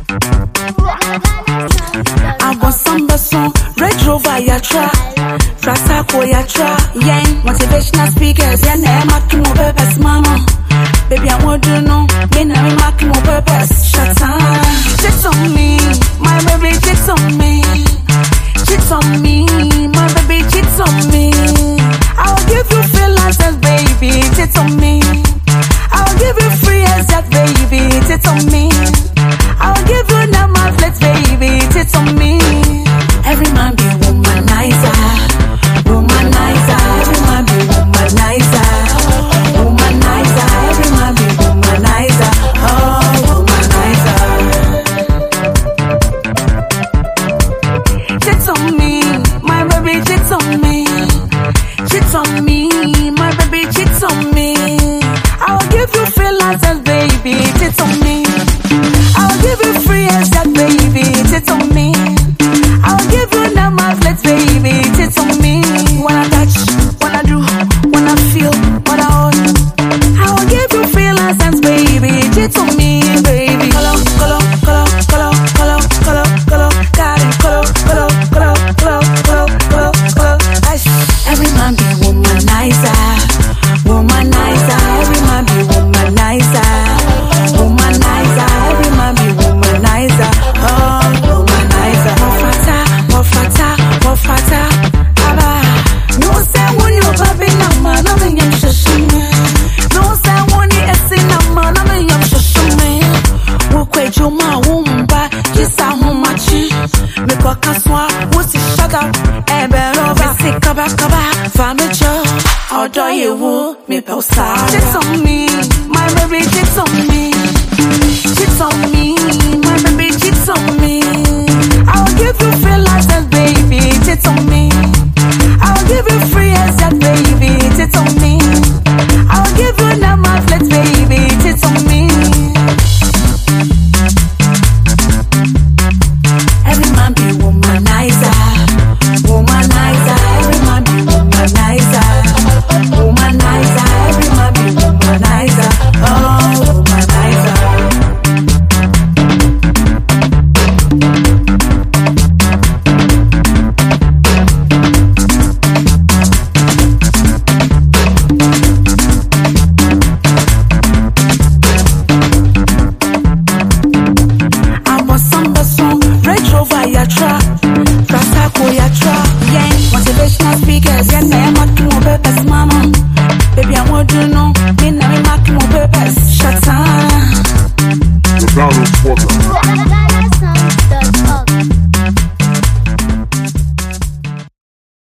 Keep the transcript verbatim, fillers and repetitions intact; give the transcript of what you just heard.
I want some person, Range Rover yatra, Trasako yatra, yang motivational speakers, yeah, nah, marking my purpose, mama. Baby, I want to know, me nah, me marking my purpose. Shut up, chicks on me, my baby chicks on me, chicks on me, my baby chicks on me. I'll give you feel license, baby, chicks on me. I'll give you free as that, baby, chicks on me. I'll give you number flex, baby, tits on me. Every man be womanizer, womanizer. Every man be womanizer, womanizer. Every man be womanizer, oh, womanizer. Tits on me, my baby, tits on me. Tits on me, my baby, tits on me. I'll give you free license, baby, tits on me. I'll give you free as that, baby, tits on me. I'll give you number flex, baby, tits on me. Wanna touch, wanna do, wanna feel, wanna hold. I'll give you free license, baby, tits on me, baby. Color, color, color, color, color, color, color, got it, color, color, color, color, color, color, color. Every man be womanizer, womanizer. Every man be womanizer, womanizer. Every man be womanizer, oh, womanizer. Wofata, wofata, wofata, aba. No say when you baby nama, no me yam shashime. No say when you esi nama, no me yam shashime. Wokwe joma wumba, kisa humachi. Me kwa kaswa, wusi shaga, ebe rova. Me si kaba kaba, famicho. Odo yewu, me pe usara. Chicks on me, my baby chicks on me. Chicks on me.